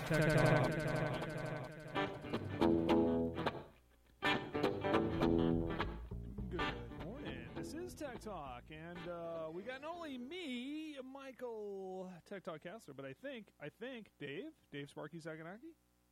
Good morning. This is Tech Talk, and we got not only me, Michael, Tech Talk Castler, but I think Dave Sparky Saganaki.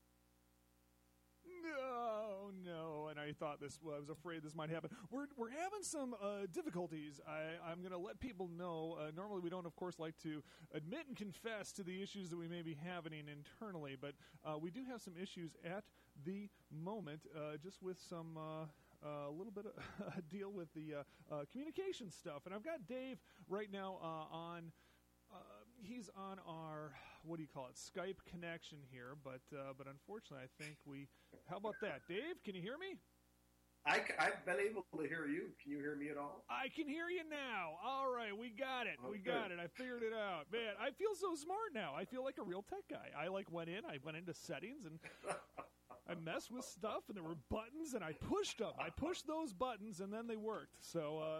No, and I thought I was afraid this might happen. We're having some difficulties. I'm going to let people know. Normally we don't, of course, like to admit and confess to the issues that we may be having internally, but we do have some issues at the moment, just with some a little bit of a deal with the communication stuff. And I've got Dave right now on. He's on our, what do you call it, Skype connection here, but unfortunately I think how about that? Dave, can you hear me? I've been able to hear you. Can you hear me at all? I can hear you now. All right, we got it. We got it. I figured it out. Man, I feel so smart now. I feel like a real tech guy. I went into settings and I messed with stuff, and there were buttons, and I pushed them. I pushed those buttons, and then they worked. So,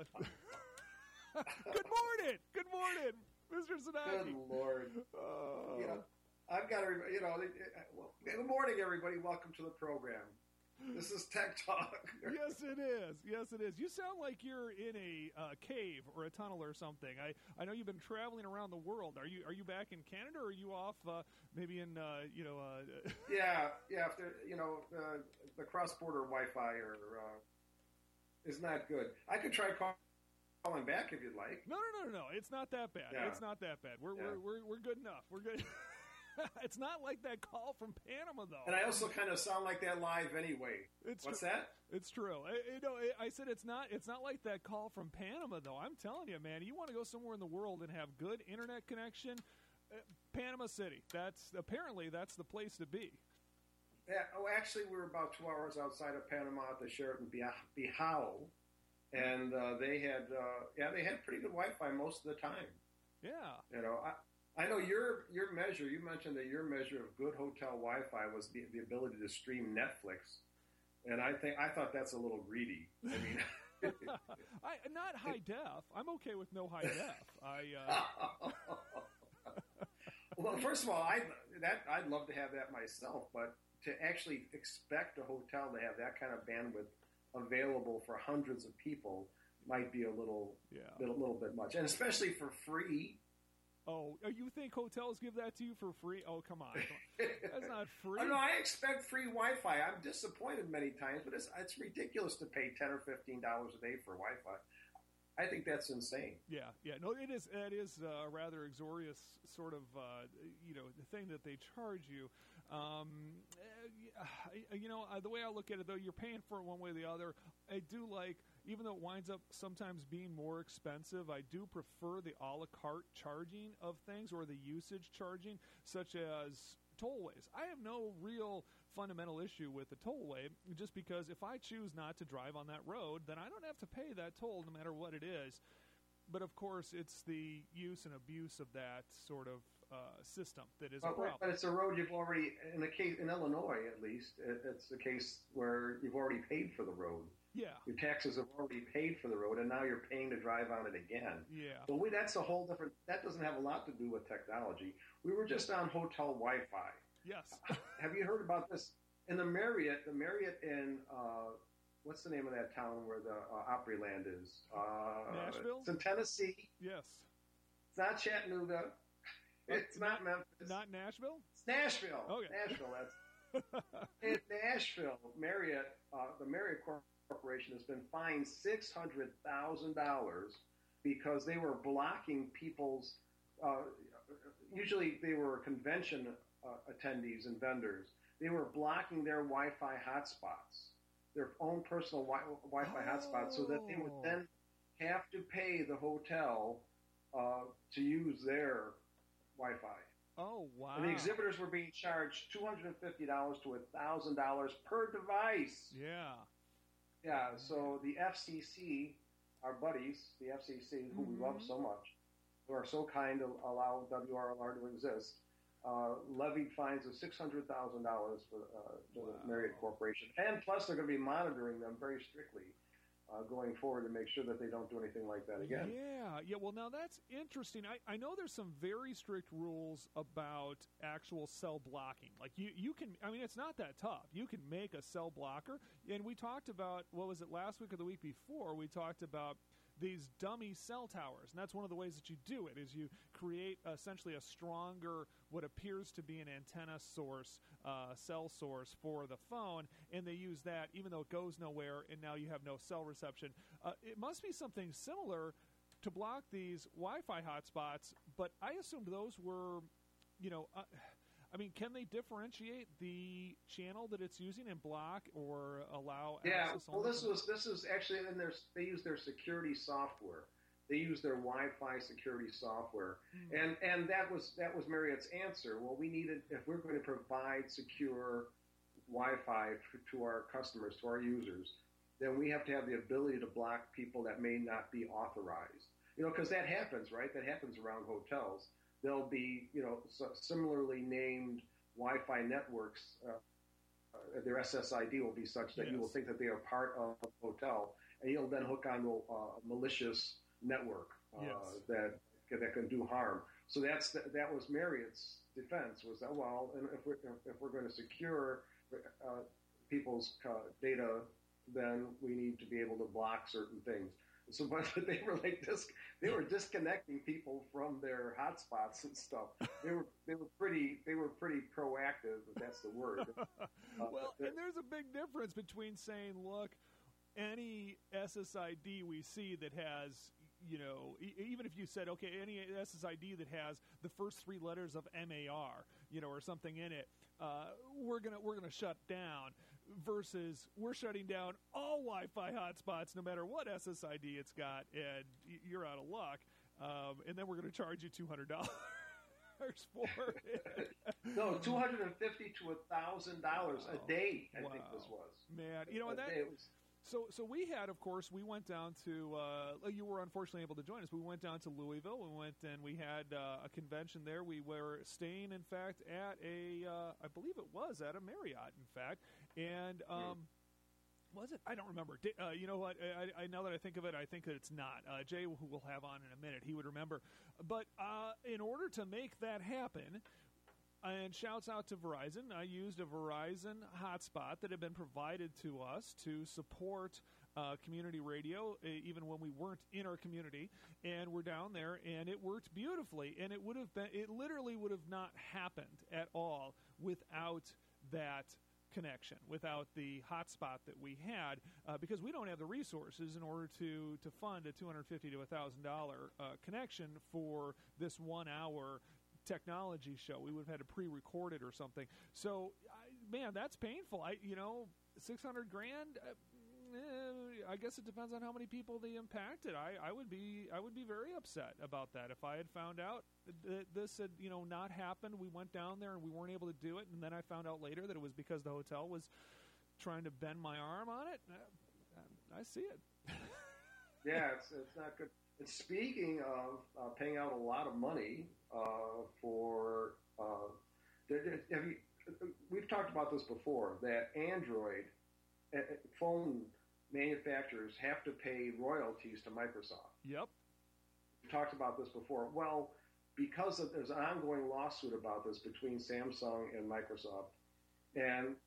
good morning. Good morning, Mr. Sanaki. Good Lord. I've got to, good morning, everybody. Welcome to the program. This is Tech Talk. Yes, it is. Yes, it is. You sound like you're in a cave or a tunnel or something. I know you've been traveling around the world. Are you back in Canada, or are you off maybe in Yeah. If the cross-border Wi-Fi is not good. I could try calling back if you'd like. No. It's not that bad. Yeah. It's not that bad. We're good enough. We're good. It's not like that call from Panama, though. And I also kind of sound like that live anyway. What's that? It's true. I said it's not like that call from Panama, though. I'm telling you, man, you want to go somewhere in the world and have good internet connection, Panama City. That's the place to be. Yeah. Oh, actually, we were about 2 hours outside of Panama at the Sheraton Bihao, and they had pretty good Wi-Fi most of the time. Yeah. I know your measure. You mentioned that your measure of good hotel Wi-Fi was the ability to stream Netflix, and I thought that's a little greedy. I mean, not high def. I'm okay with no high def. Well, first of all, I'd love to have that myself, but to actually expect a hotel to have that kind of bandwidth available for hundreds of people might be a little bit much, and especially for free. Oh, you think hotels give that to you for free? Oh, come on. That's not free. No, I expect free Wi-Fi. I'm disappointed many times, but it's ridiculous to pay $10 or $15 a day for Wi-Fi. I think that's insane. Yeah. No, it is. It is a rather exorbitant sort of, the thing that they charge you. The way I look at it, though, you're paying for it one way or the other. I do like, even though it winds up sometimes being more expensive, I do prefer the a la carte charging of things, or the usage charging, such as tollways. I have no real fundamental issue with the tollway, just because if I choose not to drive on that road, then I don't have to pay that toll no matter what it is. But of course, it's the use and abuse of that sort of system that is a problem. But it's a road you've already, in Illinois at least, it's a case where you've already paid for the road. Yeah. Your taxes have already paid for the road, and now you're paying to drive on it again. Yeah. So that's a whole different, that doesn't have a lot to do with technology. We were just on hotel Wi-Fi. Yes. Have you heard about this? In the Marriott in, what's the name of that town where the Opryland is? Nashville? It's in Tennessee. Yes. It's not Chattanooga. It's not Memphis. Not Nashville? It's Nashville. Okay. Nashville, that's in Nashville, Marriott, the Marriott Corporation has been fined $600,000 because they were blocking people's. Usually, they were convention attendees and vendors. They were blocking their Wi-Fi hotspots, their own personal Wi-Fi hotspots, so that they would then have to pay the hotel to use their Wi-Fi. Oh, wow. And the exhibitors were being charged $250 to $1,000 per device. Yeah. Yeah, so the FCC, our buddies, the FCC, who we love so much, who are so kind to allow WRLR to exist, levied fines of $600,000 for the Marriott Corporation. And plus, they're going to be monitoring them very strictly. going forward to make sure that they don't do anything like that again. Yeah. Well, now that's interesting. I know there's some very strict rules about actual cell blocking. Like you can, I mean, it's not that tough. You can make a cell blocker. And we talked about, what was it, last week or the week before, we talked about these dummy cell towers. And that's one of the ways that you do it, is you create essentially a stronger, what appears to be an antenna source, cell source for the phone, and they use that even though it goes nowhere, and now you have no cell reception. It must be something similar to block these Wi-Fi hotspots, but I assumed those were, I mean, can they differentiate the channel that it's using and block or allow access? Well, this is actually in they use their security software. They use their Wi-Fi security software, and that was Marriott's answer. Well, we needed, if we're going to provide secure Wi-Fi to our customers, to our users, then we have to have the ability to block people that may not be authorized. Because that happens, right? That happens around hotels. There'll be, similarly named Wi-Fi networks. Their SSID will be such that you will think that they are part of a hotel, and you'll then hook onto a malicious network that can do harm. So that was Marriott's defense, was that, well, and if we're going to secure people's data, then we need to be able to block certain things. So, but they were they were disconnecting people from their hotspots and stuff. They were pretty proactive, if that's the word. Well, and there's a big difference between saying, look, any SSID we see that has, even if you said, okay, any SSID that has the first three letters of MAR, or something in it, we're gonna shut down. Versus we're shutting down all Wi-Fi hotspots, no matter what SSID it's got, and you're out of luck. And then we're going to charge you $200 for it. No, $250 to $1,000 a day. I think this was, man. So we had, of course, we went down to. You were unfortunately able to join us. We went down to Louisville. We went and we had a convention there. We were staying, in fact, at I believe it was at a Marriott, in fact. And was it? I don't remember. You know what? I now that I think of it, I think that it's not. Jay, who we'll have on in a minute, he would remember. But in order to make that happen, and shouts out to Verizon, I used a Verizon hotspot that had been provided to us to support community radio, even when we weren't in our community. And we're down there, and it worked beautifully. And it literally would have not happened at all without that connection, without the hotspot that we had, because we don't have the resources in order to fund a $250 to $1,000 connection for this 1 hour technology show. We would have had to pre-record it or something. So, man, that's painful. $600,000. I guess it depends on how many people they impacted. I would be very upset about that if I had found out that this had not happened. We went down there and we weren't able to do it, and then I found out later that it was because the hotel was trying to bend my arm on it. I see it. Yeah, it's not good. And speaking of paying out a lot of money for, we've talked about this before, that Android phone manufacturers have to pay royalties to Microsoft. Yep. We talked about this before. Well, because there's an ongoing lawsuit about this between Samsung and Microsoft, and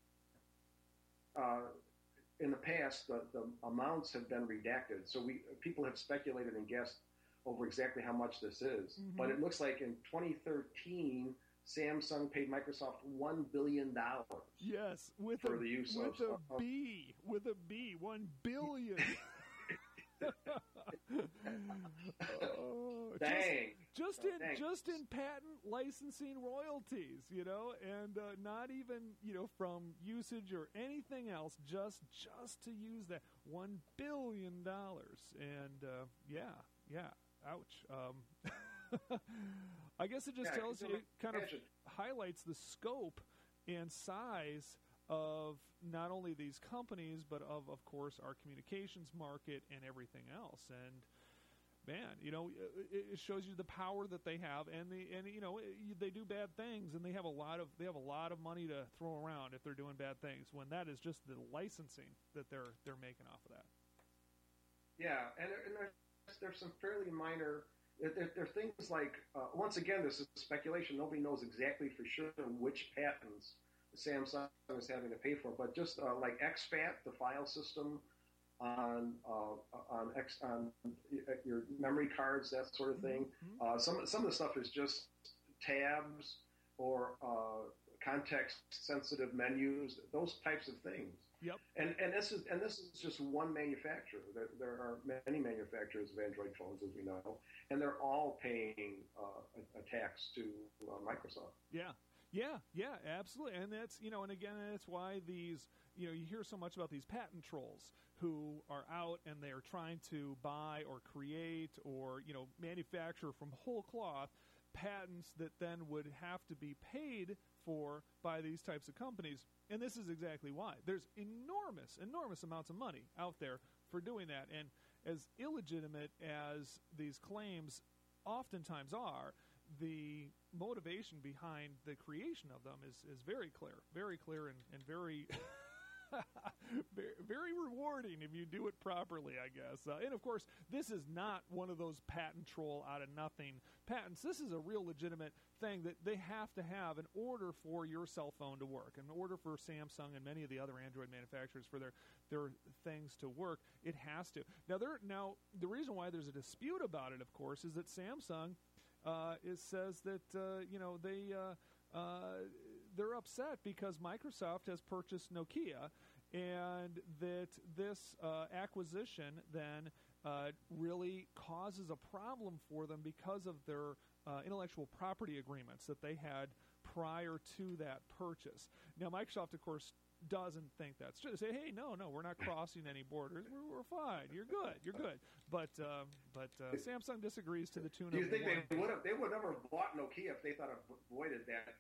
in the past, the amounts have been redacted. So people have speculated and guessed over exactly how much this is. Mm-hmm. But it looks like in 2013, Samsung paid Microsoft $1 billion. Yes, with a B, $1 billion. Dang. Just in patent licensing royalties, and not even, from usage or anything else, just to use that $1 billion. And ouch. I guess it just tells you, it kind of highlights the scope and size of not only these companies, but of course, our communications market and everything else. And man, it shows you the power that they have, and they do bad things, and they have a lot of money to throw around if they're doing bad things. When that is just the licensing that they're making off of that. Yeah, and there's some fairly minor. There are things like, once again, this is speculation. Nobody knows exactly for sure which patents Samsung is having to pay for, but just like exFAT, the file system on your memory cards, that sort of thing. Mm-hmm. Some of the stuff is just tabs or context-sensitive menus, those types of things. Yep. And this is just one manufacturer. There are many manufacturers of Android phones, as we know, and they're all paying a tax to Microsoft. Yeah, absolutely. And that's, and again, that's why these, you hear so much about these patent trolls who are out and they're trying to buy or create or, manufacture from whole cloth patents that then would have to be paid for by these types of companies. And this is exactly why. There's enormous amounts of money out there for doing that. And as illegitimate as these claims oftentimes are, the motivation behind the creation of them is very clear and very very rewarding if you do it properly, I guess. And of course, this is not one of those patent troll out of nothing patents. This is a real legitimate thing that they have to have in order for your cell phone to work, in order for Samsung and many of the other Android manufacturers for their things to work. It has to. Now, the reason why there's a dispute about it, of course, is that Samsung says that they're upset because Microsoft has purchased Nokia, and that this acquisition then really causes a problem for them because of their intellectual property agreements that they had prior to that purchase. Now, Microsoft, of course, doesn't think that's true. They say, hey, no, we're not crossing any borders. We're fine. You're good. But Samsung disagrees to the tune of. Do you think they would never have bought Nokia if they thought it avoided that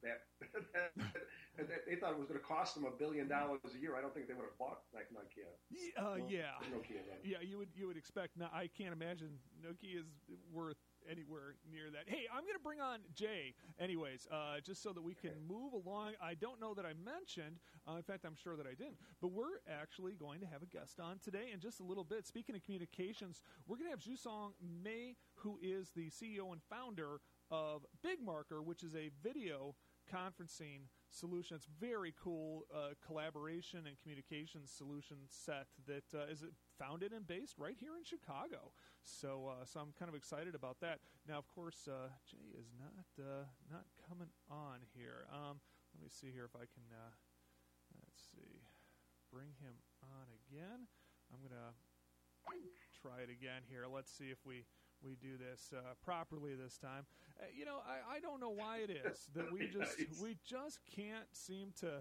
they thought it was going to cost them $1 billion a year? I don't think they would have bought Nokia. Nokia. Yeah, you would expect. Now, I can't imagine Nokia is worth anywhere near that. Hey, I'm going to bring on Jay anyways, just so that we can move along. I don't know that I mentioned, in fact, I'm sure that I didn't, but we're actually going to have a guest on today in just a little bit. Speaking of communications, we're going to have Jusong Mei, who is the CEO and founder of BigMarker, which is a video conferencing solution. It's very cool collaboration and communications solution set that is founded and based right here in Chicago. So I'm kind of excited about that. Now, of course, Jay is not coming on here. Let me see here if I can. Bring him on again. I'm gonna try it again here. Let's see if we do this properly this time. I don't know why it is that we just can't seem to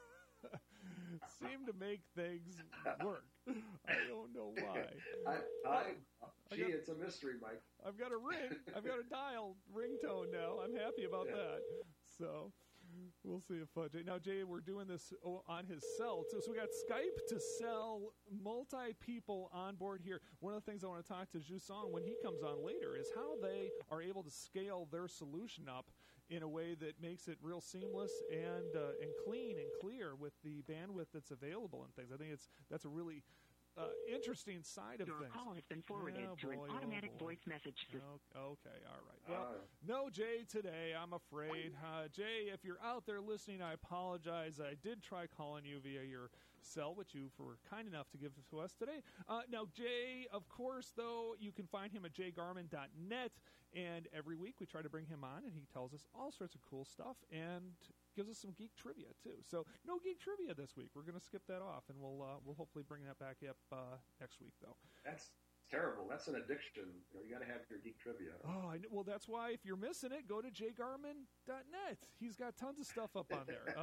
make things work. I don't know why. It's a mystery, Mike. I've got a ring. I've got a dial ringtone now. I'm happy about that. So we'll see if Jay, we're doing this on his cell too. So we got Skype to cell, multi-people on board here. One of the things I want to talk to Jusong when he comes on later is how they are able to scale their solution up in a way that makes it real seamless and clean and clear with the bandwidth that's available and things. I think that's a really interesting side of things. Your call has been forwarded to an automatic voice message system. Okay, all right. Well, no Jay today, I'm afraid. Jay, if you're out there listening, I apologize. I did try calling you via your cell, which you were kind enough to give to us today. Now, Jay, of course, though, you can find him at jgarmin.net, and every week we try to bring him on, and he tells us all sorts of cool stuff and gives us some geek trivia too. So no geek trivia this week. We're going to skip that off, and we'll hopefully bring that back up next week, though. That's terrible. That's an addiction. You got to have your geek trivia. Oh, I know. Well, that's why if you're missing it, go to jgarmin.net. He's got tons of stuff up on there.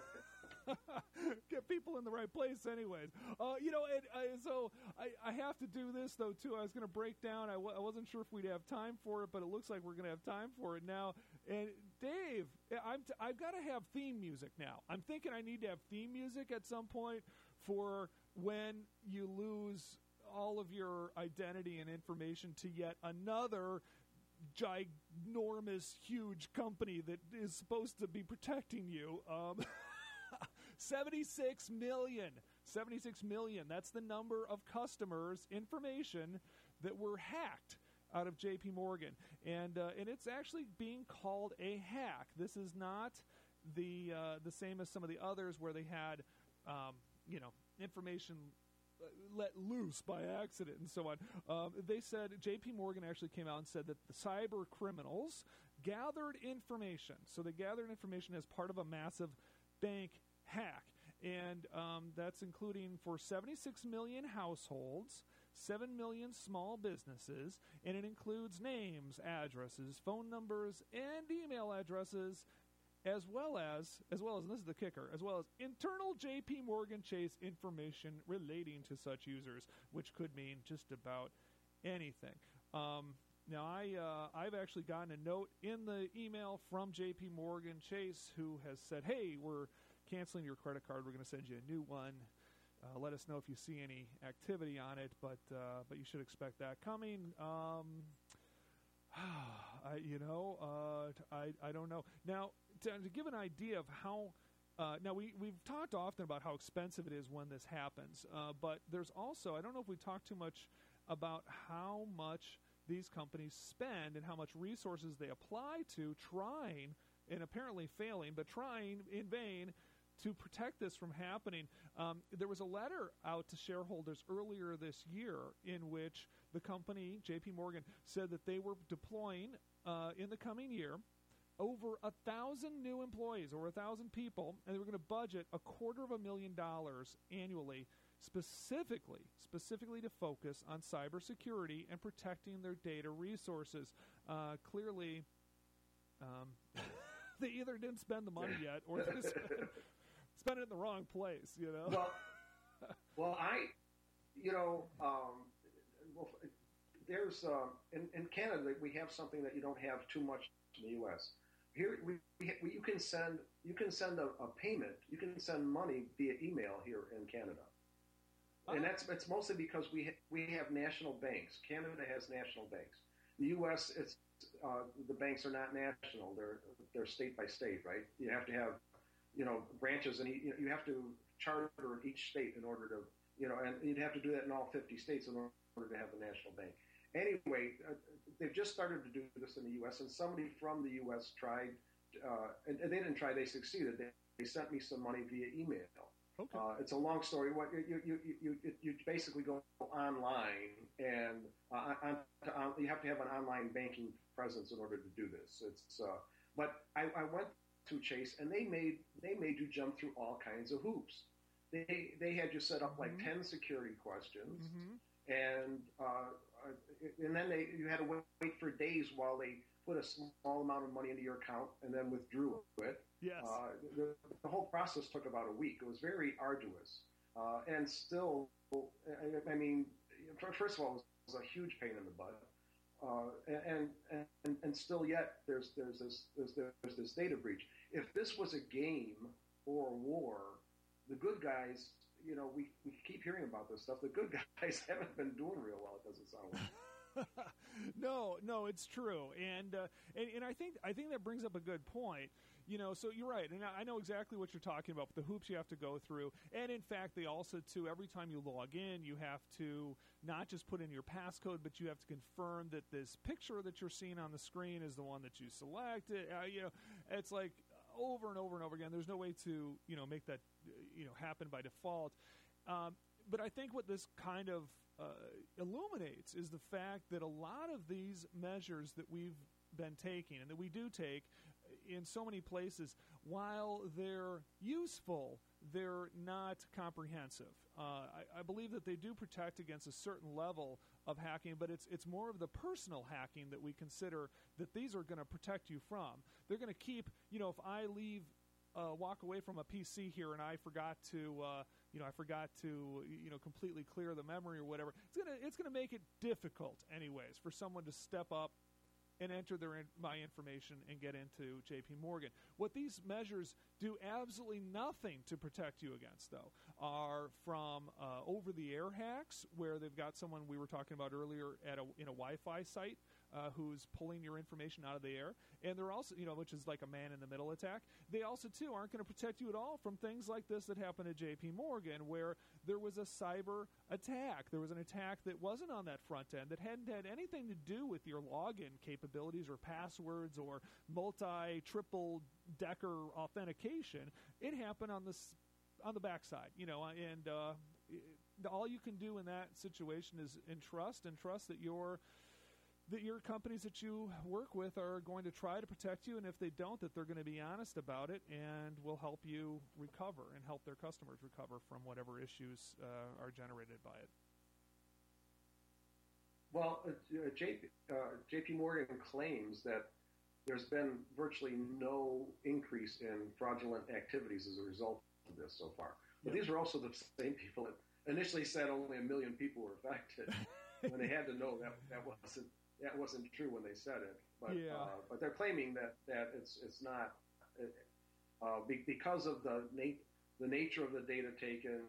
Get people in the right place anyways. So I have to do this, though, too. I was going to break down. I wasn't sure if we'd have time for it, but it looks like we're going to have time for it now. And, Dave, I've got to have theme music now. I'm thinking I need to have theme music at some point for when you lose all of your identity and information to yet another ginormous, huge company that is supposed to be protecting you. 76 million 76 million. That's the number of customers' information that were hacked out of J.P. Morgan. And it's actually being called a hack. This is not the same as some of the others where they had, information let loose by accident and so on. They said, J.P. Morgan actually came out and said that the cyber criminals gathered information. So they gathered information as part of a massive bank hack. And that's including for 76 million households, 7 million small businesses, and it includes names, addresses, phone numbers, and email addresses, as well as, and this is the kicker, as well as internal J.P. Morgan Chase information relating to such users, which could mean just about anything. Now, I've actually gotten a note in the email from J.P. Morgan Chase who has said, hey, we're canceling your credit card. We're going to send you a new one. Let us know if you see any activity on it, but you should expect that coming. I don't know. Now, to give an idea of how, we've talked often about how expensive it is when this happens, but there's also, I don't know if we talked too much about how much these companies spend and how much resources they apply to trying, and apparently failing, but trying in vain to protect this from happening. There was a letter out to shareholders earlier this year in which the company, J.P. Morgan, said that they were deploying in the coming year over 1,000 new employees, over 1,000 people, and they were going to budget $250,000 annually specifically to focus on cybersecurity and protecting their data resources. Clearly, they either didn't spend the money yet or they spent it in the wrong place, Well, there's in Canada we have something that you don't have too much in the U.S. Here you can send a payment, you can send money via email here in Canada, and it's mostly because we have national banks. Canada has national banks. The U.S. The banks are not national; they're state by state, right? You have to have branches, and you have to charter each state in order to and you'd have to do that in all 50 states in order to have a national bank. Anyway, they've just started to do this in the U.S., and somebody from the U.S. tried, and they didn't try; they succeeded. They sent me some money via email. Okay. It's a long story. What you basically go online, and you have to have an online banking presence in order to do this. But I went to Chase, and they made you jump through all kinds of hoops. They had you set up like 10 security questions, and then you had to wait for days while they put a small amount of money into your account and then withdrew it. Yes. The whole process took about a week. It was very arduous, and still, I mean, first of all, it was a huge pain in the butt, and still yet there's this data breach. If this was a game or a war, the good guys, we keep hearing about this stuff. The good guys haven't been doing real well. It doesn't sound like. No, it's true, and I think that brings up a good point. So you're right, and I know exactly what you're talking about. The hoops you have to go through, and in fact, they also too. Every time you log in, you have to not just put in your passcode, but you have to confirm that this picture that you're seeing on the screen is the one that you selected. It's like over and over and over again. There's no way to make that happen by default. But I think what this kind of illuminates is the fact that a lot of these measures that we've been taking and that we do take in so many places, while they're useful, they're not comprehensive. I believe that they do protect against a certain level of hacking, but it's more of the personal hacking that we consider that these are going to protect you from. They're going to keep, if I walk away from a PC here and I forgot to completely clear the memory or whatever, it's gonna make it difficult anyways for someone to step up and enter my information and get into J.P. Morgan. What these measures do absolutely nothing to protect you against, though, are from over-the-air hacks, where they've got someone we were talking about earlier in a Wi-Fi site who's pulling your information out of the air. And they're also, which is like a man-in-the-middle attack. They also, too, aren't going to protect you at all from things like this that happened at J.P. Morgan, where there was a cyber attack. There was an attack that wasn't on that front end, that hadn't had anything to do with your login capabilities or passwords or triple-decker authentication. It happened on the backside, and all you can do in that situation is trust that your companies that you work with are going to try to protect you, and if they don't, that they're going to be honest about it and will help you recover and help their customers recover from whatever issues are generated by it. Well, J.P. Morgan claims that there's been virtually no increase in fraudulent activities as a result of this so far. But these are also the same people that initially said only 1 million people were affected, when they had to know that wasn't true when they said it. But they're claiming that it's not because of the nature of the data taken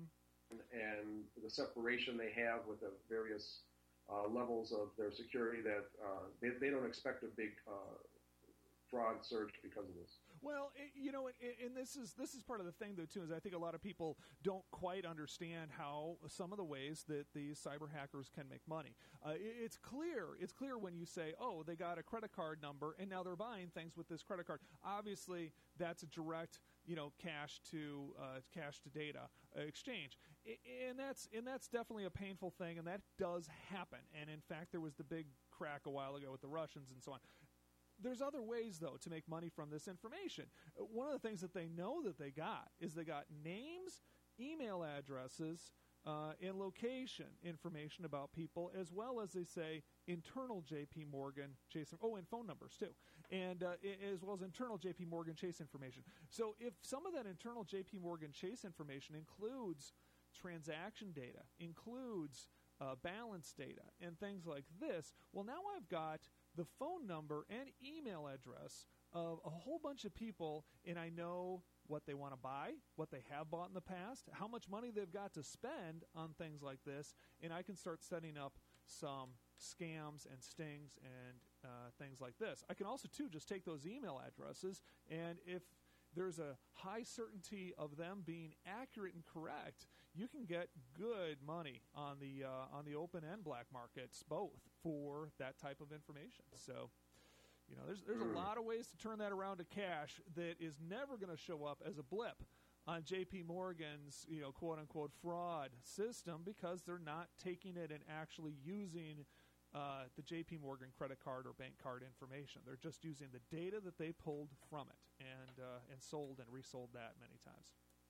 and the separation they have with the various levels of their security, that they don't expect a big fraud surge because of this. Well, and this is part of the thing, though, too, is I think a lot of people don't quite understand how some of the ways that these cyber hackers can make money. It's clear when you say, oh, they got a credit card number, and now they're buying things with this credit card. Obviously, that's a direct, cash to data exchange, and that's definitely a painful thing, and that does happen. And in fact, there was the big crack a while ago with the Russians and so on. There's other ways, though, to make money from this information. One of the things that they know that they got is they got names, email addresses, and location information about people, as well as, they say, internal J.P. Morgan Chase, and phone numbers, too, and as well as internal J.P. Morgan Chase information. So if some of that internal J.P. Morgan Chase information includes transaction data, includes balance data, and things like this, well, now I've got the phone number and email address of a whole bunch of people, and I know what they want to buy, what they have bought in the past, how much money they've got to spend on things like this, and I can start setting up some scams and stings and things like this. I can also, too, just take those email addresses, and if there's a high certainty of them being accurate and correct, you can get good money on the open and black markets, both, for that type of information. So, there's a lot of ways to turn that around to cash that is never going to show up as a blip on J.P. Morgan's, quote unquote fraud system, because they're not taking it and actually using the J.P. Morgan credit card or bank card information. They're just using the data that they pulled from it and sold and resold that many times.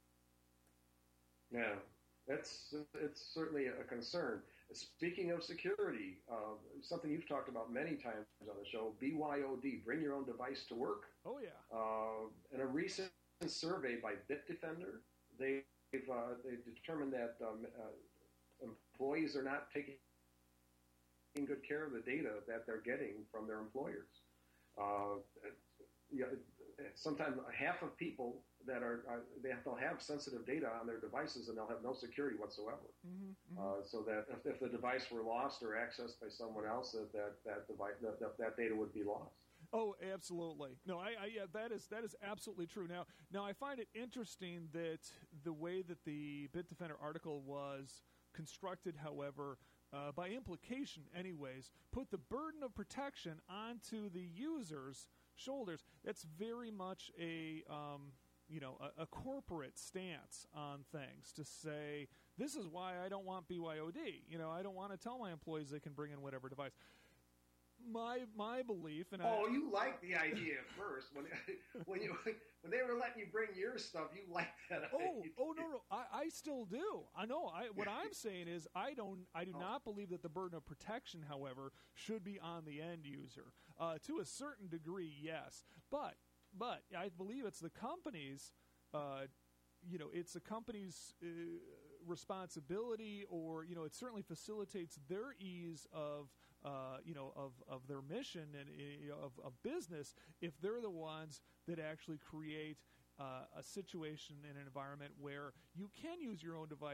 Yeah, it's certainly a concern. Speaking of security, something you've talked about many times on the show, BYOD, bring your own device to work. Oh, yeah. In a recent survey by Bitdefender, they've determined that employees are not taking good care of the data that they're getting from their employers. Sometimes half of people that they'll have sensitive data on their devices, and they'll have no security whatsoever. So that if the device were lost or accessed by someone else, that data would be lost. Oh, absolutely. No, that is absolutely true. Now I find it interesting that the way that the Bitdefender article was constructed, however, by implication anyways, put the burden of protection onto the user's shoulders. That's very much a corporate stance on things, to say, this is why I don't want BYOD. I don't want to tell my employees they can bring in whatever device. My belief, and you liked the idea at first when they were letting you bring your stuff. You liked that idea. No, I still do. I know. What I'm saying is I do not believe that the burden of protection, however, should be on the end user. To a certain degree, yes, but I believe it's the company's. It's the company's responsibility, or it certainly facilitates their ease of their mission and of business, if they're the ones that actually create a situation and an environment where you can use your own device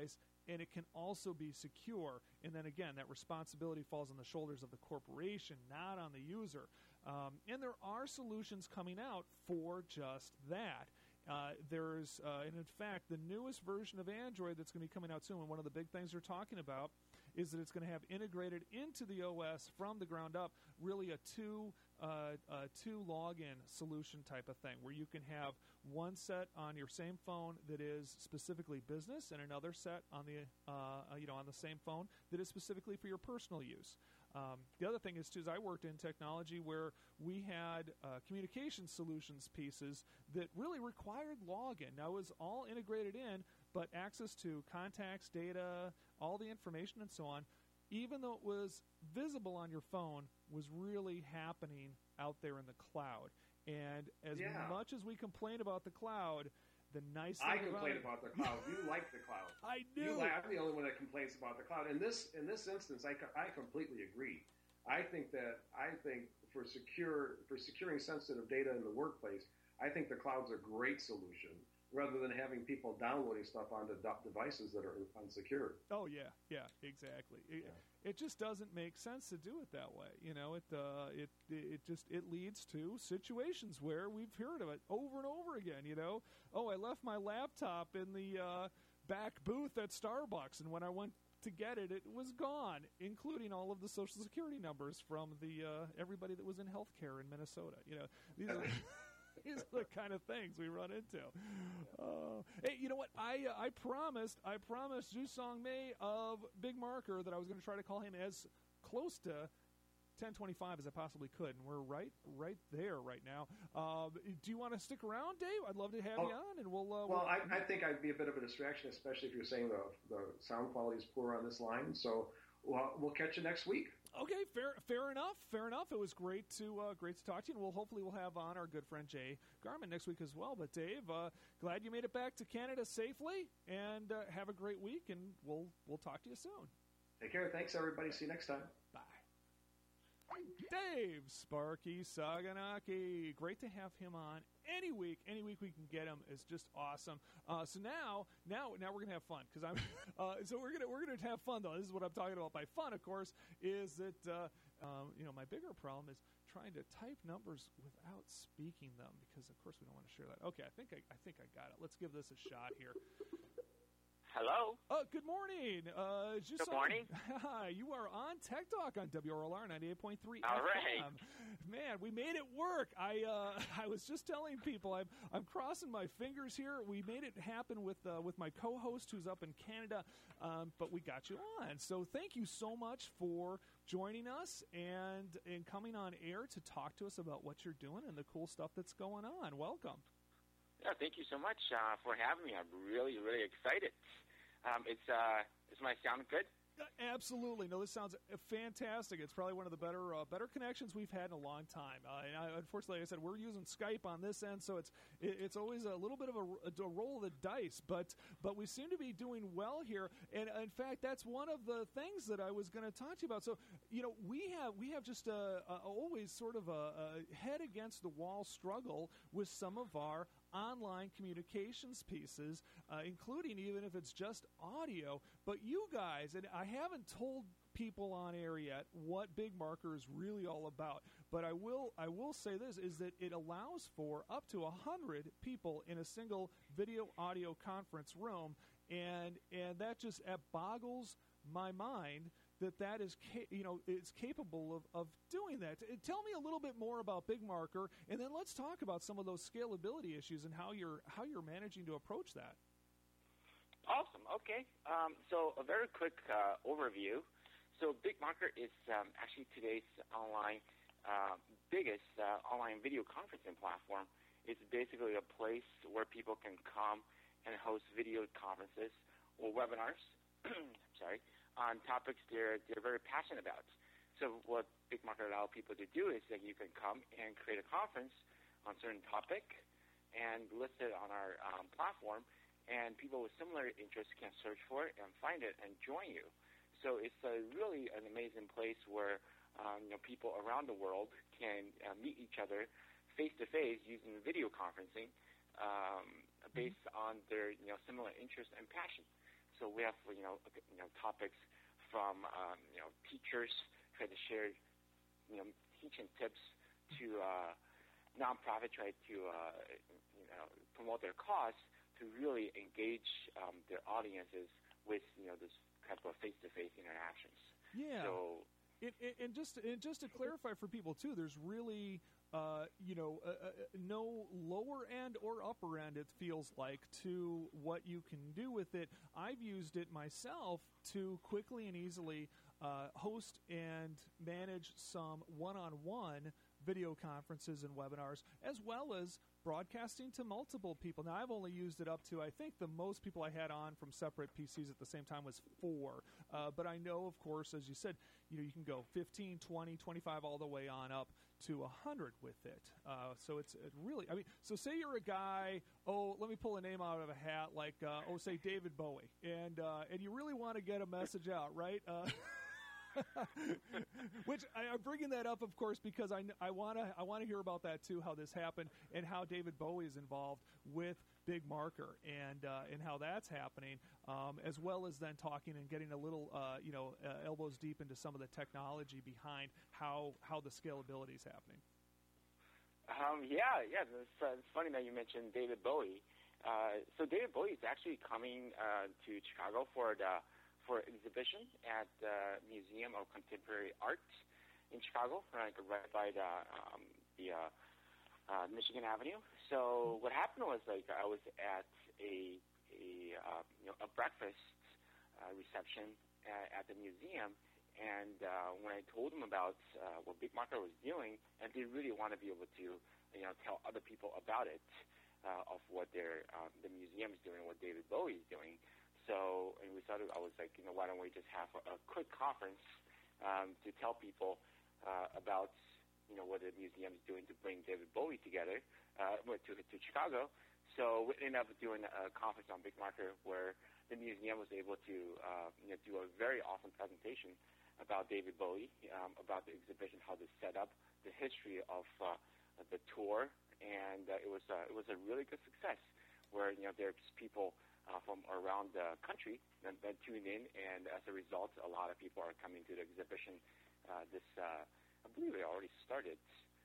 and it can also be secure. And then again, that responsibility falls on the shoulders of the corporation, not on the user. And there are solutions coming out for just that. And in fact, the newest version of Android that's going to be coming out soon, and one of the big things they're talking about is that it's going to have integrated into the OS from the ground up, really a two login solution type of thing, where you can have one set on your same phone that is specifically business, and another set on the on the same phone that is specifically for your personal use. The other thing is, too, is I worked in technology where we had communication solutions pieces that really required login. Now, it was all integrated in, but access to contacts, data, all the information and so on, even though it was visible on your phone, was really happening out there in the cloud. And as much as we complain about the cloud, the nice thing I complain about the cloud. You like the cloud. I do. I'm the only one that complains about the cloud. In this instance, I completely agree. I think for securing sensitive data in the workplace, I think the cloud's a great solution, rather than having people downloading stuff onto devices that are unsecured. Oh yeah, exactly. It just doesn't make sense to do it that way. It leads to situations where we've heard of it over and over again. I left my laptop in the back booth at Starbucks, and when I went to get it, it was gone, including all of the Social Security numbers from the everybody that was in healthcare in Minnesota. These are these are the kind of things we run into. Hey, you know what? I promised Jusong May of Big Marker that I was going to try to call him as close to 10:25 as I possibly could, and we're right there right now. Do you want to stick around, Dave? I'd love to have you on, and we'll. I think I'd be a bit of a distraction, especially if you're saying the sound quality is poor on this line. So we'll catch you next week. Okay, fair enough. It was great to talk to you, and hopefully we'll have on our good friend Jay Garman next week as well. But Dave, glad you made it back to Canada safely, and have a great week, and we'll talk to you soon. Take care. Thanks, everybody. See you next time. Bye. Dave Sparky Saganaki. Great to have him on any week we can get him is just awesome. So now we're gonna have fun, because I'm so we're gonna have fun though. This is what I'm talking about by fun, of course, is that my bigger problem is trying to type numbers without speaking them, because of course we don't want to share that. Okay, I think I got it. Let's give this a shot here. Hello. Good morning. Good morning. Hi, you are on Tech Talk on WRLR 98.3 All FM. right. Man, we made it work. I was just telling people I'm crossing my fingers here. We made it happen with my co-host who's up in Canada, but we got you on. So thank you so much for joining us and coming on air to talk to us about what you're doing and the cool stuff that's going on. Welcome. Yeah, thank you so much for having me. I'm really, really excited. Is my sound good? Absolutely. No, this sounds fantastic. It's probably one of the better connections we've had in a long time. Unfortunately, like I said, we're using Skype on this end, so it's always a little bit of a roll of the dice. But we seem to be doing well here. And in fact, that's one of the things that I was going to talk to you about. So we have just always sort of a head against the wall struggle with some of our online communications pieces, including even if it's just audio. But you guys, and I haven't told people on air yet what Big Marker is really all about, but I will say this, is that it allows for up to 100 people in a single video audio conference room, and that just boggles my mind that is it's capable of doing that. Tell me a little bit more about Big Marker, and then let's talk about some of those scalability issues and how you're managing to approach that. Awesome. Okay. So a very quick overview. So Big Marker is actually today's biggest online video conferencing platform. It's basically a place where people can come and host video conferences or webinars. Sorry. On topics they're very passionate about. So what Big Market allows people to do is that you can come and create a conference on a certain topic and list it on our platform, and people with similar interests can search for it and find it and join you. So it's really an amazing place where people around the world can meet each other face-to-face using video conferencing based on their similar interests and passion. So we have topics from teachers try to share teaching tips to nonprofits try to promote their cause, to really engage their audiences with this type of face-to-face interactions. Yeah. So, and just to clarify for people too, there's really no lower end or upper end, it feels like, to what you can do with it. I've used it myself to quickly and easily host and manage some one-on-one video conferences and webinars, as well as broadcasting to multiple people. Now, I've only used it up to, I think the most people I had on from separate PCs at the same time was 4. But I know, of course, as you said, you can go 15, 20, 25, all the way on up to 100 with it. So it really, so say you're a guy, let me pull a name out of a hat, like, say David Bowie, and you really want to get a message out, right? Which I'm bringing that up, of course, because I want to hear about that too, how this happened and how David Bowie is involved with Big Marker and how that's happening, as well as then talking and getting a little elbows deep into some of the technology behind how the scalability is happening. It's funny that you mentioned David Bowie. So David Bowie is actually coming to Chicago for exhibition at the Museum of Contemporary Art in Chicago, right by the Michigan Avenue. So what happened was, I was at a breakfast reception at the museum, and when I told them about what Big Marker was doing, and they really want to be able to tell other people about it, of what the museum is doing, what David Bowie is doing. So, and we started, I was like, why don't we just have a quick conference to tell people about, what the museum is doing to bring David Bowie together, to Chicago. So we ended up doing a conference on Big Marker where the museum was able to, do a very awesome presentation about David Bowie, about the exhibition, how to set up, the history of the tour, and it was a really good success where, there's people from around the country that tune in, and as a result, a lot of people are coming to the exhibition. I believe it already started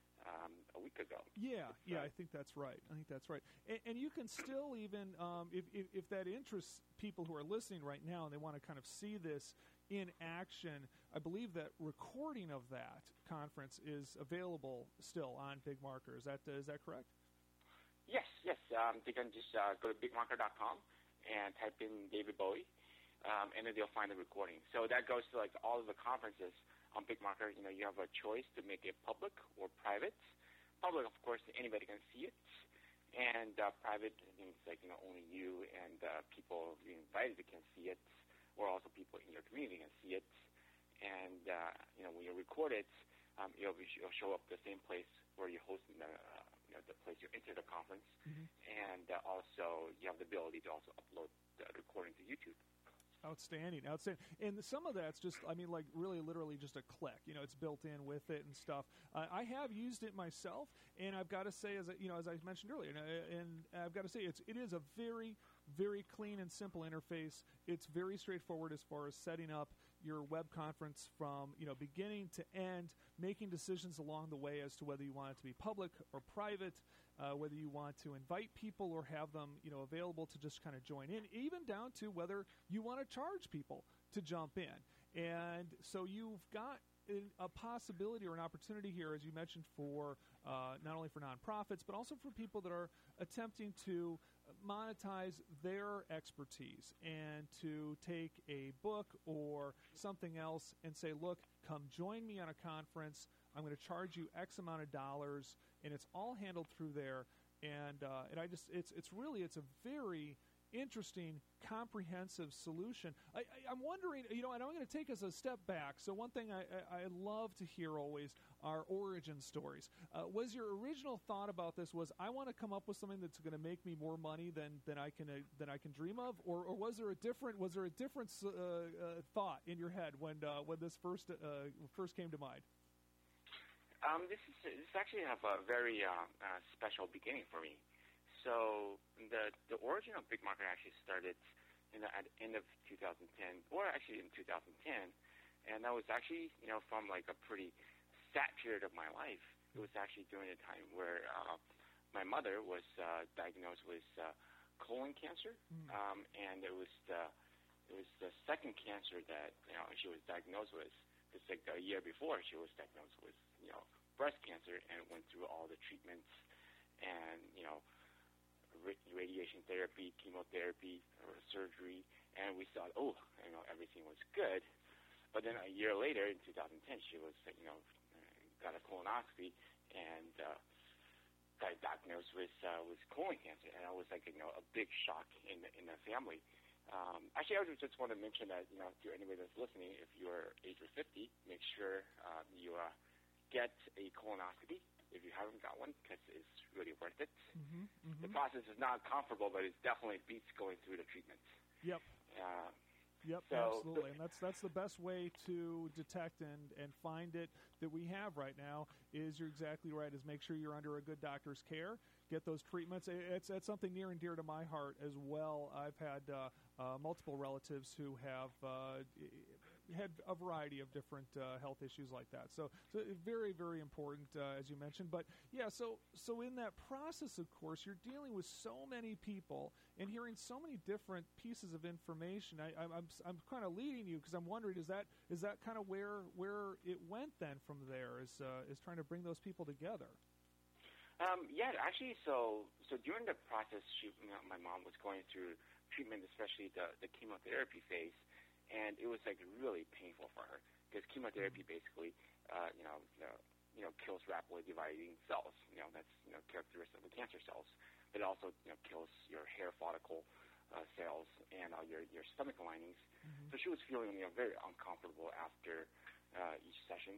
a week ago. I think that's right. And you can still even, if that interests people who are listening right now and they want to kind of see this in action, I believe that recording of that conference is available still on Big Marker. Is that correct? Yes. They can just go to bigmarker.com and type in David Bowie, and then they'll find the recording. So that goes to all of the conferences on Big Marker. You have a choice to make it public or private. Public, of course, anybody can see it, and private means only you and people you invited can see it, or also people in your community can see it. And when you record it, it'll show up the same place where you're hosting the place you enter the conference, and also you have the ability to also upload the recording to YouTube. Outstanding. And some of that's just, really literally just a click. It's built in with it and stuff. I have used it myself, and I've got to say, as I mentioned earlier, and I've got to say, it is a very, very clean and simple interface. It's very straightforward as far as setting up your web conference from beginning to end, making decisions along the way as to whether you want it to be public or private, whether you want to invite people or have them available to just kind of join in, even down to whether you want to charge people to jump in. And so you've got a possibility or an opportunity here, as you mentioned, for not only for nonprofits but also for people that are attempting to monetize their expertise and to take a book or something else and say, look, come join me on a conference. I'm going to charge you X amount of dollars, and it's all handled through there. And it's a very interesting, comprehensive solution. I'm wondering, and I'm going to take us a step back. So one thing I love to hear always are origin stories. Was your original thought about this was, I want to come up with something that's going to make me more money than I can dream of, or was there a different thought in your head when this first came to mind? This actually have a very special beginning for me. So the origin of Big Marker actually started at the end of 2010, or actually in 2010, and that was actually from like a pretty sad period of my life. It was actually during a time where my mother was diagnosed with colon cancer, and it was the second cancer that she was diagnosed with. It's like a year before she was diagnosed with breast cancer, and went through all the treatments and radiation therapy, chemotherapy, or surgery, and we thought, everything was good. But then a year later, in 2010, she was got a colonoscopy and got diagnosed with colon cancer, and that was like a big shock in the family. Actually, I just want to mention that to anybody that's listening, if you're over 50, make sure you get a colonoscopy if you haven't got one, because it's really worth it. The process is not comfortable, but it definitely beats going through the treatment. Yep. Yep, So, absolutely, and that's the best way to detect and find it that we have right now. Is you're exactly right. Is make sure you're under a good doctor's care. Get those treatments. It's something near and dear to my heart as well. I've had multiple relatives who have had a variety of different health issues like that. So very, very important, as you mentioned. But yeah, so in that process, of course, you're dealing with so many people and hearing so many different pieces of information. I'm kind of leading you because I'm wondering, is that kind of where it went then from there? Is trying to bring those people together? Yeah, actually, so during the process, my mom was going through treatment, especially the chemotherapy phase, and it was like really painful for her because chemotherapy basically, kills rapidly dividing cells. That's characteristic of the cancer cells. It also kills your hair follicle cells and all your stomach linings. So she was feeling very uncomfortable after each session.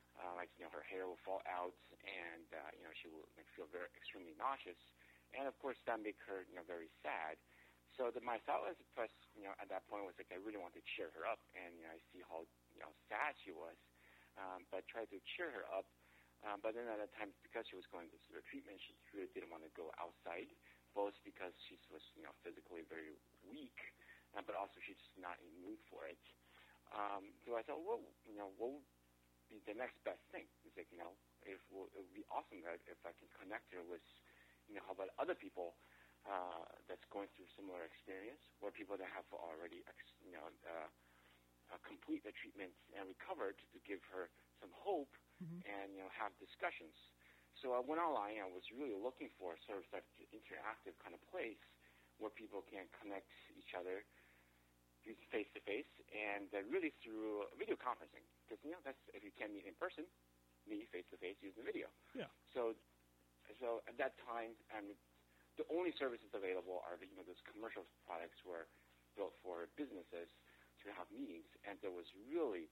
Her hair will fall out, and she will feel extremely nauseous, and of course that made her very sad. So my thought was, at that point was like I really wanted to cheer her up, and I see how sad she was, but tried to cheer her up. But then at that time, because she was going through the treatment, she really didn't want to go outside, both because she was physically very weak, but also she's just not in the mood for it. So I thought, what would be the next best thing? It's like it would be awesome that if I can connect her with how about other people that's going through similar experience, or people that have already complete the treatment and recovered, to give her some hope and have discussions. So I went online. I was really looking for sort of that interactive kind of place where people can connect each other face to face, and really through video conferencing, because that's if you can't meet in person, meet face to face using video. Yeah. So at that time, the only services available are those commercial products were built for businesses to have meetings, and there was really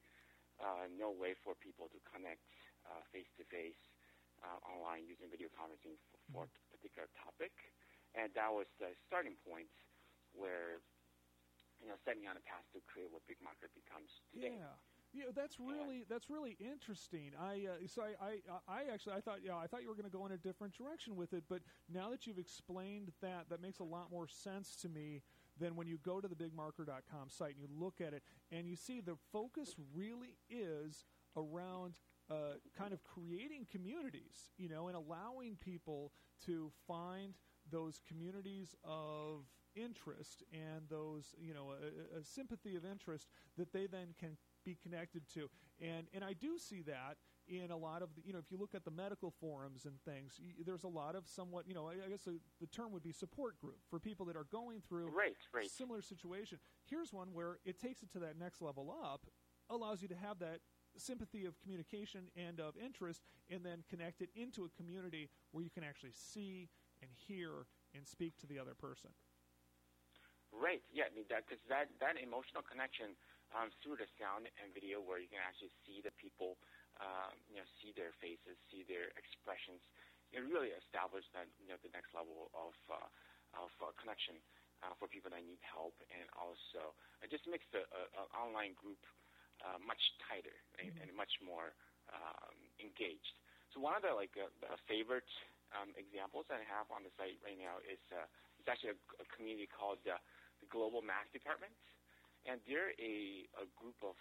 no way for people to connect face to face online using video conferencing for a particular topic, and that was the starting point where setting on a path to create what Big Marker becomes today. Yeah, that's really interesting. I thought you were going to go in a different direction with it, but now that you've explained that makes a lot more sense to me than when you go to the BigMarker.com site and you look at it and you see the focus really is around kind of creating communities, and allowing people to find those communities of interest and those, a sympathy of interest that they then can be connected to. And I do see that in a lot of the, if you look at the medical forums and things, there's a lot of somewhat, I guess the term would be support group for people that are going through similar situation. Here's one where it takes it to that next level up, allows you to have that sympathy of communication and of interest, and then connect it into a community where you can actually see and hear and speak to the other person. Right. Yeah. I mean, because that emotional connection through the sound and video, where you can actually see the people, see their faces, see their expressions, it really established that the next level of connection for people that need help, and also it just makes the online group much tighter and much more engaged. So one of the favorite examples that I have on the site right now is it's actually a community called the Global Math Department, and they're a group of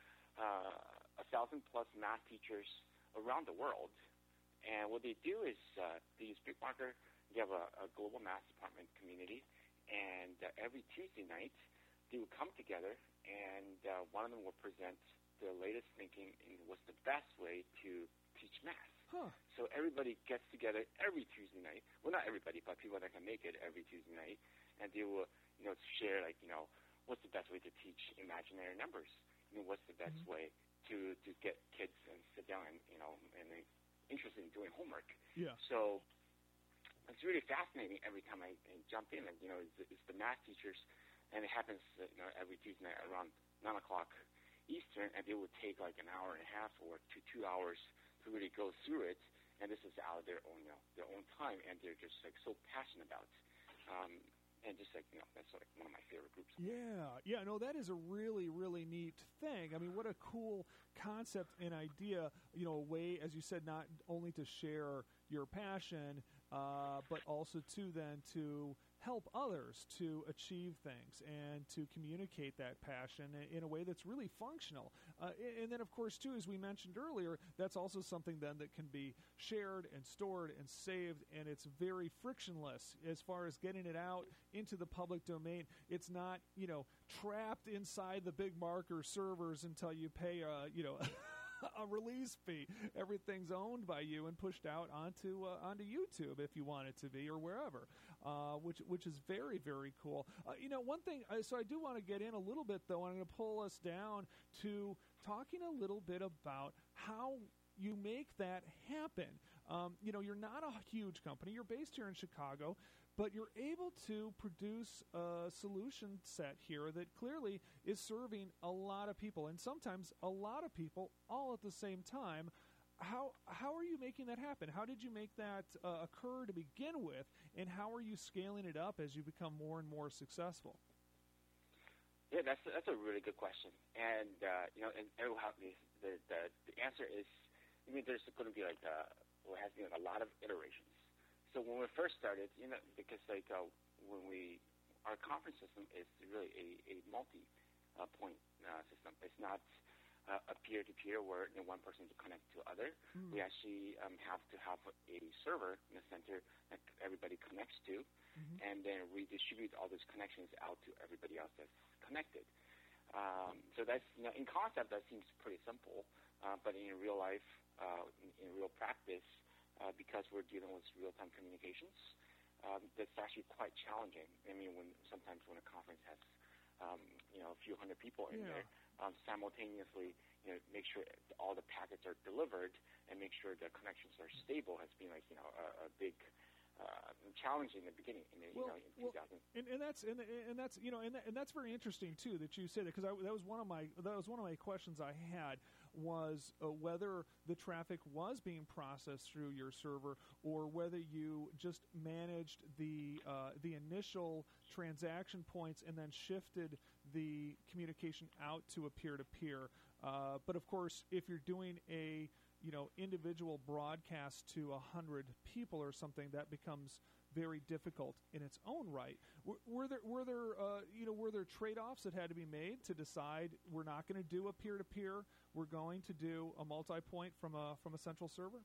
1,000-plus math teachers around the world. And what they do is they use Bitmarker. They have a Global Math Department community, and every Tuesday night they will come together, and one of them will present the latest thinking in what's the best way to teach math. Huh. So everybody gets together every Tuesday night. Well, not everybody, but people that can make it every Tuesday night, and they will, share what's the best way to teach imaginary numbers. What's the best way to get kids and sit down and they're interested in doing homework. Yeah. So it's really fascinating every time I jump in, and it's the math teachers, and it happens every Tuesday night around 9:00 Eastern, and they would take like an hour and a half or 2 hours to really go through it, and this is out of their own time, and they're just like so passionate about it. And just like, that's like one of my favorite groups. Yeah, no, that is a really, really neat thing. I mean, what a cool concept and idea, a way, as you said, not only to share your passion, but also to help others to achieve things and to communicate that passion in a way that's really functional. And then, of course, too, as we mentioned earlier, that's also something then that can be shared and stored and saved, and it's very frictionless as far as getting it out into the public domain. It's not, trapped inside the Bitmarker servers until you pay a release fee. Everything's owned by you and pushed out onto YouTube if you want it to be, or wherever, which is very, very cool. One thing, so I do want to get in a little bit, though. I'm going to pull us down to talking a little bit about how you make that happen. You're not a huge company. You're based here in Chicago, but you're able to produce a solution set here that clearly is serving a lot of people, and sometimes a lot of people all at the same time. How are you making that happen? How did you make that occur to begin with, and how are you scaling it up as you become more and more successful? Yeah, that's a really good question, and the answer is, there's going to be has been a lot of iterations. So when we first started, because our conference system is really a multi-point system. It's not a peer-to-peer where one person to connect to other. We actually have to have a server in the center that everybody connects to, and then we distribute all those connections out to everybody else that's connected. So that's, in concept, that seems pretty simple, but in real life, in real practice, because we're dealing with real-time communications, that's actually quite challenging. Sometimes when a conference has, a few hundred people in there, simultaneously, make sure all the packets are delivered and make sure the connections are stable has been a big challenge in the beginning. In 2000. And that's very interesting too that you say that, because that was one of my questions I had, was whether the traffic was being processed through your server or whether you just managed the initial transaction points and then shifted the communication out to a peer-to-peer. But of course, if you're doing a individual broadcast to 100 people or something, that becomes very difficult in its own right. Were there trade-offs that had to be made to decide we're not going to do a peer-to-peer, we're going to do a multi-point from a central server?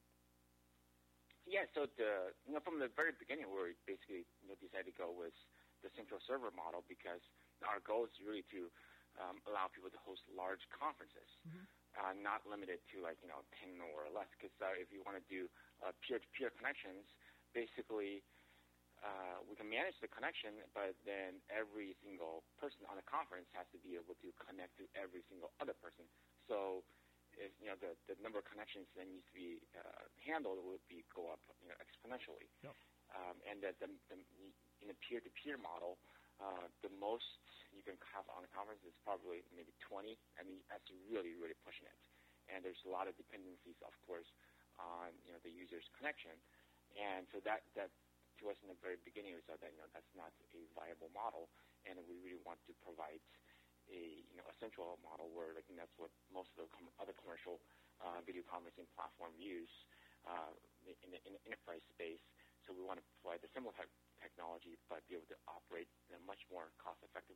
Yeah. So from the very beginning, we basically decided to go with the central server model because our goal is really to allow people to host large conferences. Not limited to 10 or less, because if you want to do peer-to-peer connections, basically we can manage the connection, but then every single person on the conference has to be able to connect to every single other person. So if the number of connections that needs to be handled would go up exponentially. Yep. And that in a peer-to-peer model, the most you can have on a conference is probably maybe 20. That's really, really pushing it. And there's a lot of dependencies, of course, on the user's connection. And so that to us in the very beginning, we saw that that's not a viable model, and we really want to provide a central model where that's what most of the other commercial video conferencing platform use in the enterprise space. So we want to provide a similar technology, but be able to operate in a much more cost-effective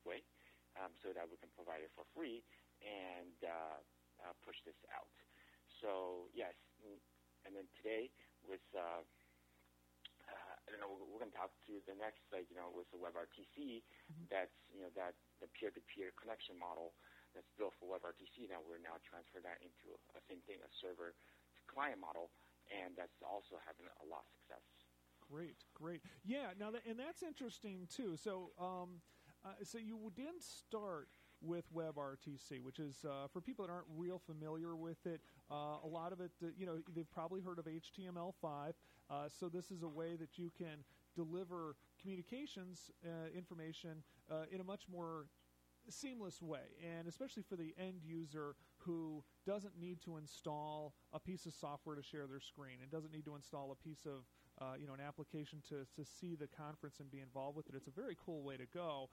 free and push this out. So yes, and then today with I don't know, we're going to talk to the next, with the WebRTC. That's that the peer-to-peer connection model that's built for WebRTC. Now we're transfer that into a same thing, a server to client model, and that's also having a lot of success. Great. Yeah. Now, and that's interesting too. So, so you didn't start with WebRTC, which is for people that aren't real familiar with it. A lot of it, they've probably heard of HTML5. So this is a way that you can deliver communications information in a much more seamless way, and especially for the end user who doesn't need to install a piece of software to share their screen and doesn't need to install a piece of an application to see the conference and be involved with it. It's a very cool way to go.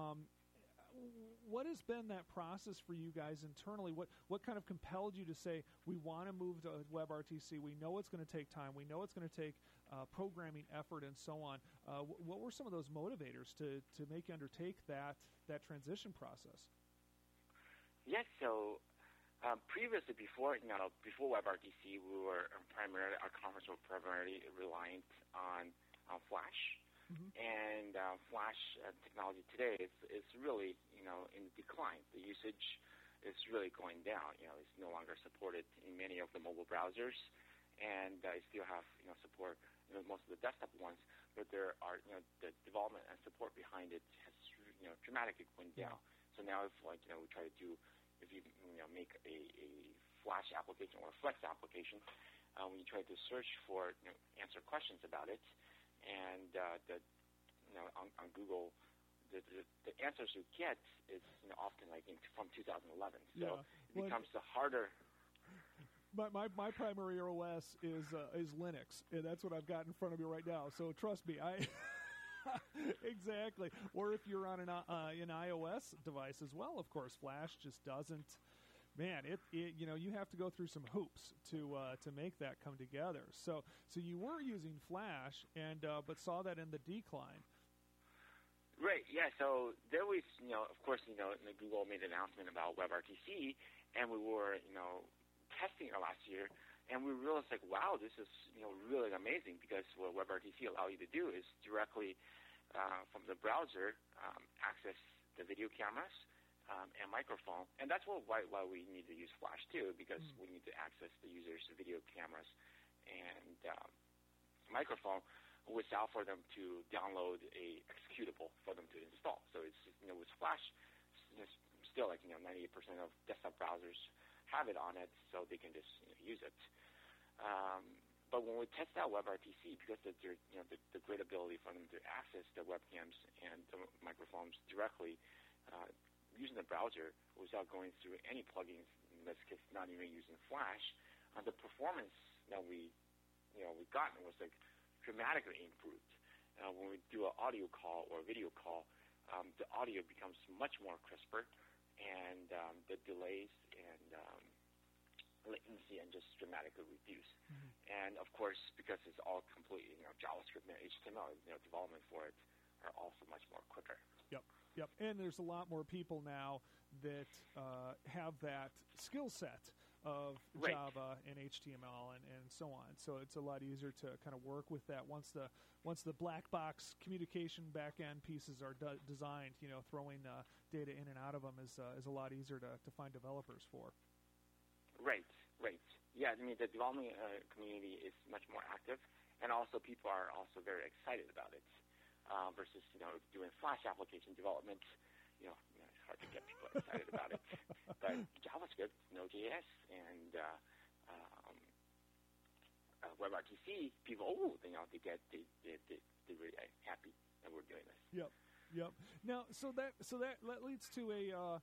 What has been that process for you guys internally? What kind of compelled you to say, we want to move to WebRTC? We know it's going to take time. We know it's going to take programming effort and so on. What were some of those motivators to make you undertake that transition process? Yes, so previously, before WebRTC, our conference was primarily reliant on Flash. And Flash technology today is really, in decline. The usage is really going down. It's no longer supported in many of the mobile browsers, and I still have, support, most of the desktop ones, but there are, the development and support behind it has, dramatically went down. So now if, we try to do, if you, make a Flash application or a Flex application, when you try to search for, answer questions about it, and on Google, the answers you get is often from 2011. So it becomes the harder. My primary OS is Linux, and that's what I've got in front of me right now. So trust me, exactly. Or if you're on an iOS device as well, of course, Flash just doesn't. Man, you have to go through some hoops to make that come together. So you were using Flash, but saw that in the decline. Right. Yeah. So there was, of course, Google made an announcement about WebRTC, and we were, testing it last year, and we realized wow, this is really amazing, because what WebRTC allows you to do is directly from the browser access the video cameras. And microphone, and that's why we need to use Flash too, because we need to access the user's video cameras and microphone without for them to download a executable for them to install. So it's with Flash, still 98% of desktop browsers have it on it, so they can just use it. But when we test out WebRTC, because of the great ability for them to access the webcams and the microphones directly. Using the browser without going through any plugins, in this case, not even using Flash, the performance that we gotten was dramatically improved. When we do an audio call or a video call, the audio becomes much more crisper, and the delays and latency and just dramatically reduced. And of course, because it's all completely JavaScript and HTML, development for it are also much more quicker. Yep, and there's a lot more people now that have that skill set of Java and HTML and so on. So it's a lot easier to kind of work with that once the black box communication back-end pieces are designed. Throwing data in and out of them is a lot easier to find developers for. Right. Yeah, the development community is much more active, and also people are also very excited about it. Versus doing Flash application development, it's hard to get people excited about it. But JavaScript, Node.js, and WebRTC, people they're really happy that we're doing this. Yep. Now, so that leads to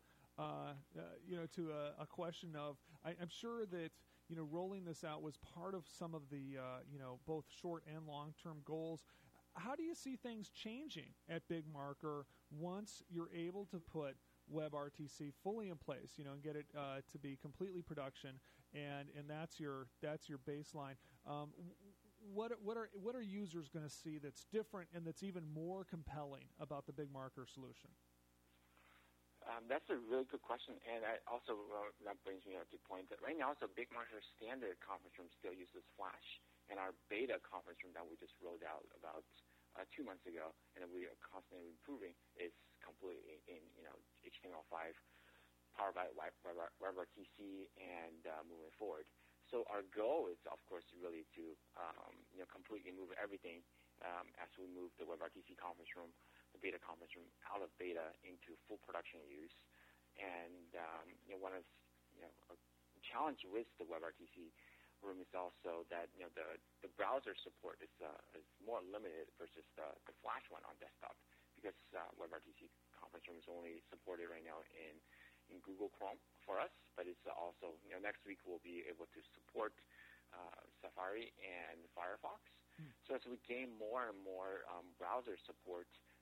a question of I'm sure that rolling this out was part of some of the both short and long term goals. How do you see things changing at BigMarker once you're able to put WebRTC fully in place, and get it to be completely production, and that's your baseline? What are users going to see that's different and that's even more compelling about the BigMarker solution? That's a really good question, and that brings me up to the point that right now, BigMarker standard conference room still uses Flash, and our beta conference room that we just rolled out about 2 months ago, and we are constantly improving, is completely in HTML5, powered by WebRTC, and moving forward. So our goal is, of course, really to completely move everything as we move the WebRTC conference room, the beta conference room, out of beta into full production use. And one of a challenge with the WebRTC room is also that the browser support is more limited versus the Flash one on desktop, because WebRTC conference room is only supported right now in Google Chrome for us, but it's also next week we'll be able to support Safari and Firefox. So as we gain more and more browser support,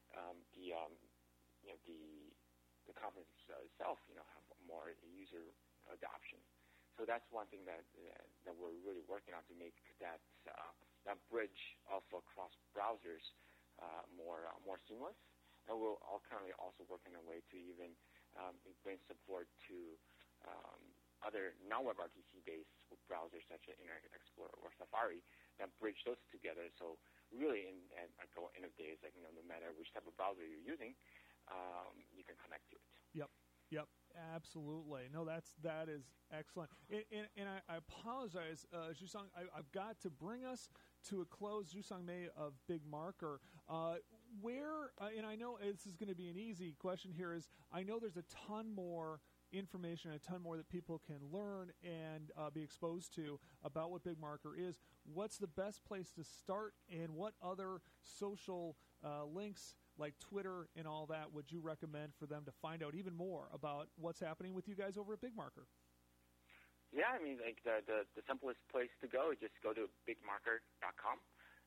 the conference itself, have more user adoption. So that's one thing that we're really working on to make that bridge also across browsers more seamless. And we're currently also working on a way to even bring support to other non-WebRTC based browsers such as Internet Explorer or Safari that bridge those together. So really, at the end of the day, it's like no matter which type of browser you're using, you can connect to it. Yep, absolutely. No, that is excellent. And I apologize, Zhisong. I've got to bring us to a close. Zhisong Mei of BigMarker. And I know this is going to be an easy question here. I know there's a ton more information, a ton more that people can learn and be exposed to about what BigMarker is. What's the best place to start, and what other social links like Twitter and all that would you recommend for them to find out even more about what's happening with you guys over at BigMarker? Yeah, I mean, like the simplest place to go is just go to bigmarker.com,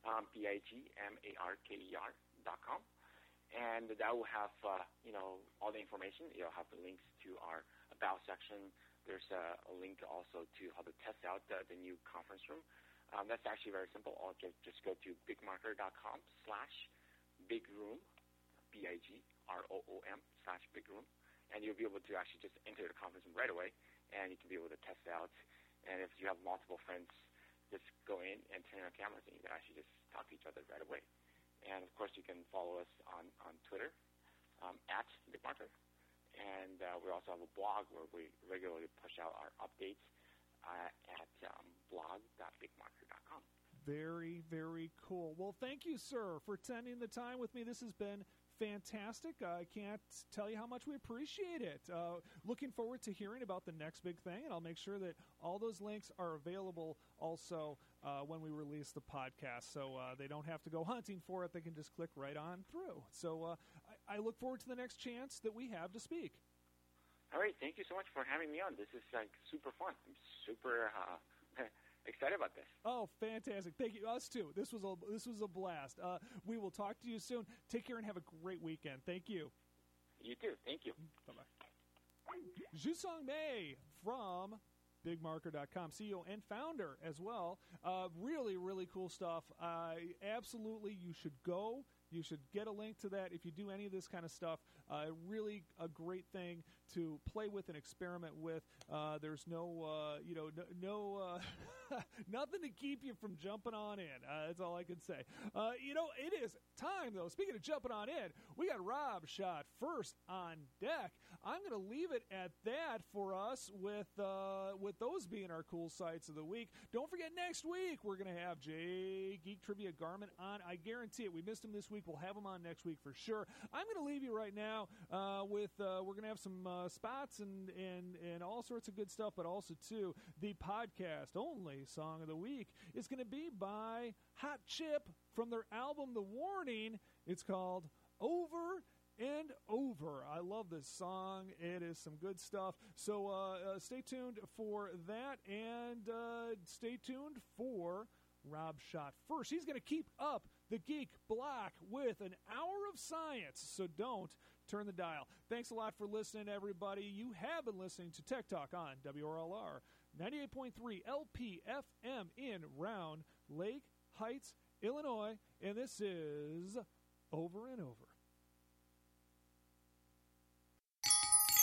BigMarker.com. And that will have, all the information. It'll have the links to our About section. There's a link also to how to test out the new conference room. That's actually very simple. I'll just go to bigmarker.com/bigroom, BIGROOM/bigroom, and you'll be able to actually just enter the conference room right away, and you can be able to test it out. And if you have multiple friends, just go in and turn on cameras, and you can actually just talk to each other right away. And, of course, you can follow us on Twitter at BigMarker. And we also have a blog where we regularly push out our updates at blog.bigmarker.com. Very, very cool. Well, thank you, sir, for spending the time with me. This has been fantastic. I can't tell you how much we appreciate it. Looking forward to hearing about the next big thing, and I'll make sure that all those links are available also when we release the podcast, so they don't have to go hunting for it. They can just click right on through. So I look forward to the next chance that we have to speak. All right. Thank you so much for having me on. This is super fun. I'm super excited about this. Oh, fantastic. Thank you. Us too. This was a blast. We will talk to you soon. Take care and have a great weekend. Thank you. You too. Thank you. Bye-bye. Zhisong Mei from BigMarker.com, CEO and founder as well. Really, really cool stuff. Absolutely, you should go. You should get a link to that if you do any of this kind of stuff. Really a great thing to play with and experiment with. There's no nothing to keep you from jumping on in. That's all I can say. It is time, though. Speaking of jumping on in, we got Rob Schott first on deck. I'm going to leave it at that for us with those being our cool sites of the week. Don't forget, next week we're going to have Jay Geek Trivia Garmin on. I guarantee it. We missed him this week. We'll have him on next week for sure. I'm going to leave you right now with we're going to have some spots and all sorts of good stuff, but also, too, the podcast only song of the week is going to be by Hot Chip from their album The Warning. It's called Over and Over. I love this song. It is some good stuff. So stay tuned for that, and stay tuned for Rob Schott first. He's going to keep up the Geek Block with an hour of science, so don't turn the dial. Thanks a lot for listening, everybody. You have been listening to Tech Talk on WRLR 98.3 LPFM in Round Lake Heights, Illinois, and this is Over and Over.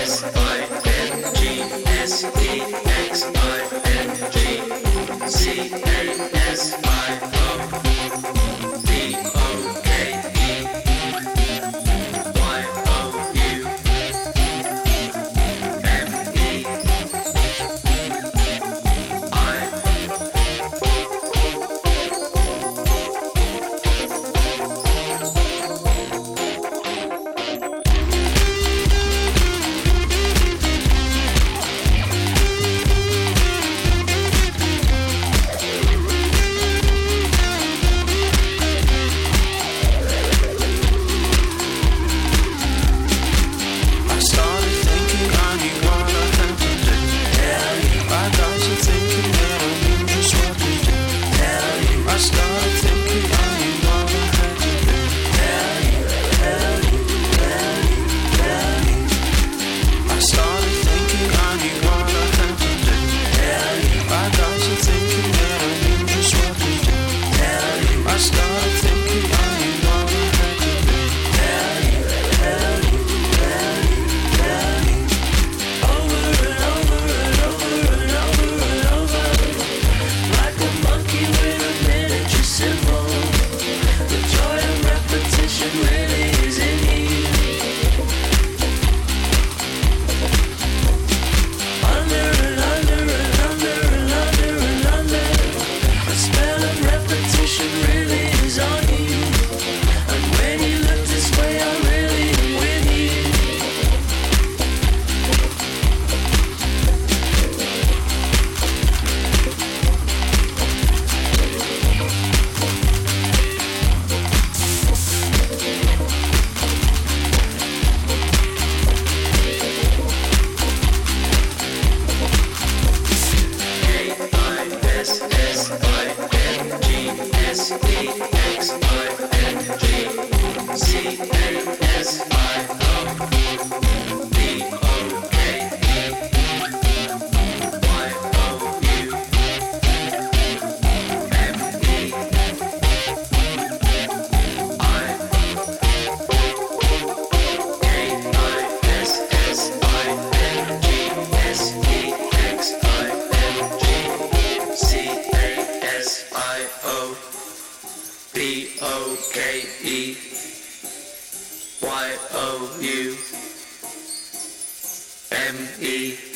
Bokeyoum.